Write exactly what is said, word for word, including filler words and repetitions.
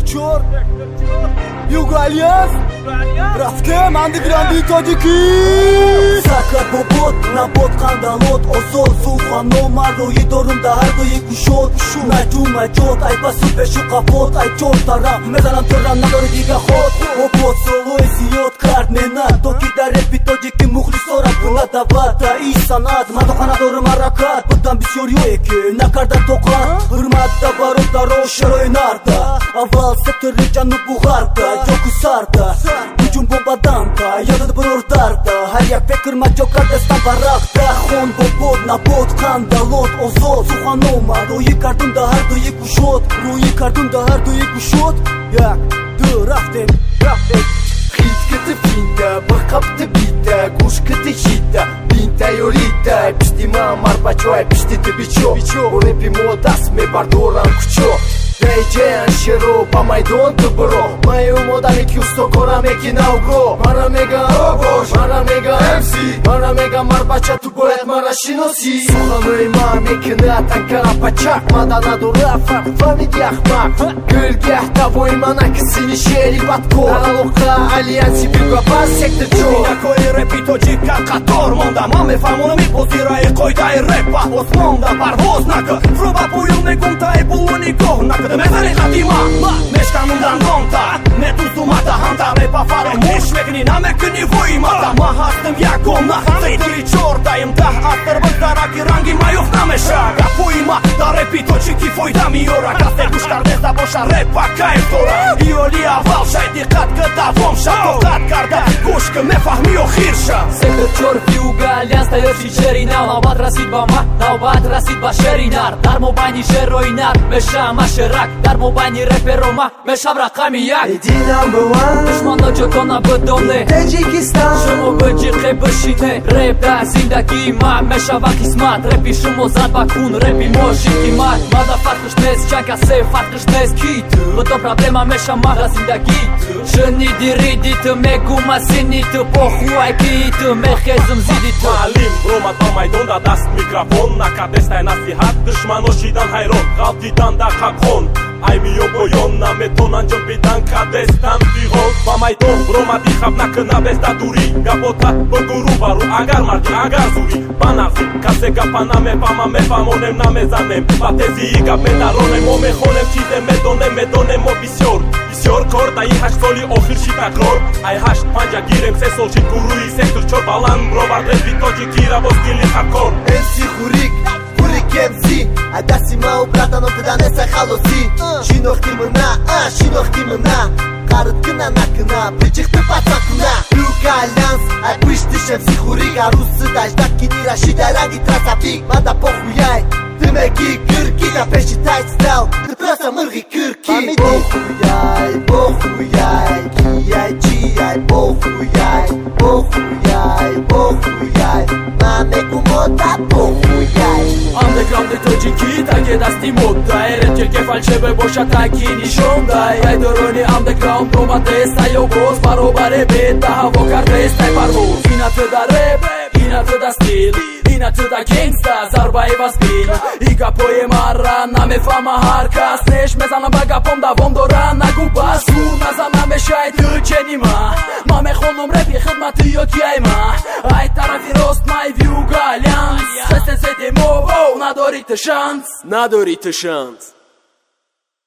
чёр Югалиев Рафтем андеграунди тоҷики Сакат бобот набод қандалот озод сулхан номар роҳи дорум да ҳар дуи кушод наҷу маҷод ай басу пешу қафот ай чор тарам мезанам тӯрам надори дига ход обод солои зиёд кард менат то ки дар репи тоҷики мухлисора кунад давата и санат мадоха надорум ҳаракат будам бисёриое ки накардан тоқат ҳурматда бародаро шарои нарда аввал сектори ҷанубу ғарбда ҷоку сарда ҳуҷум бомбаданта ёдад бурор дарда ҳар як фикр маҷо кардастан барахта хон бобод набод қандалот озод сухан омад рӯӣ кардум да ҳар дуи кушод рӯӣ кардум да ҳар дуи кушод як ду рафтем рафтем хит кити финта бақабти бита гӯш кити ҳита бинта ёрита пишти ман марбачоай пишти ти бичо репи мо даст мебардорам кучо дэйҷеян шеро ба майдон ту биро маю модами ки устокора меки навго мара мегам обош мара мегам мс мара мегам марбача ту бояд мара шиносӣ суханои ман мекунад танкара пачак мада надора фарқ фаҳмиди ахмақ гулгяҳ тавои мана ки сини шери бадкор алоқа алианси бигабар сектор чор минакои репи тоҷика қатор монда ман мефаҳмонам ипозираи қоидаи репа осмонда парвоз нака фро ба поён мегумтаи булу нигоҳ нака мезани қадима мешканундан донта метузумата ҳамда репа фаромӯш мекунӣ намекунӣ воимата ма ҳастам ягона сектори чордаим даҳ астар биздараки ранги маёф намеша гапои ма дар репи тоҷики фоида меёра касте гӯш кардеса боша репа кайф дора иёли аввал шай диққат ки давом ша тоқат карда гӯш ки мефаҳмӣ охир ша сектор чор фиуга альянс таёрчи шери нав навбат расид ба ма навбат расид ба шери нар дар мобайни шерои нар мешам машерак дар мобайни реперо ма мешам рақами як душманно ҷотона бидоне таҷикистон шумо биҷиқе бишине реп дар зиндагии ма мешава қисмат репи шумо зад ба кун репи мо шикимат мада фарқиш нест чанд касе фарқиш нест ки будо проблема мешам ма дар зиндагӣ шуниди риди ту мегума сини ту похуай ки ту мехезум зиди ту маълим ромад ба майдон да даст микрофон накардестай насиҳат душмано шидан ҳайрон қалб дидан дар қабхон ай миё поён наметон анҷом бидан кадестан фиғон ба майдон ромади хаб накуна беста дурӣ гапота бигӯ рӯбарӯ агар мардӣ агар зурӣ ба нафӣ касе гапа намефаҳма мефаҳмонем намезанем ба тезии гап медаронем мо мехонем чизе медонем медонем мо бисёр бисёр кор да ин ҳашт соли охир ши такрор ай ҳашт панҷа гирем се сол шид гурӯи сектор чор баланд ровад репи тоҷикира боз дили хакор мси хурик хурик мси дасти мау братаном куданеса халосӣ шинохти мына шинохти мына қард кина накуна биҷихти патакуна люка алянс ай пишти шемси хурик аруси даждак кинира шидараги трасафик мада похуяй тимеги кирки да пеши тайстал ты просто мырги кирки похуяй похуяй кияй чияй похуяй похуяй похуяй мамекумота похуяй андеграунди тоҷики таги дасти моддай репче ки фалшебе боша таки нишондай ай дорони андеграунд омадестай обоз баробаре беда ҳаво кардестай парвоз ина ту да реп ина ту да стил ина ту да генгста зарбаи васбил и гапои марра намефаҳма ҳар кас неш мезанам ба гапом давом дора нагӯ бас зур назана мешай ту ченима ма мехонам репи хидмати ёкиай ма ай тарафи рост май виуга алянс хестезедемо надори ты шанс надори ты шанс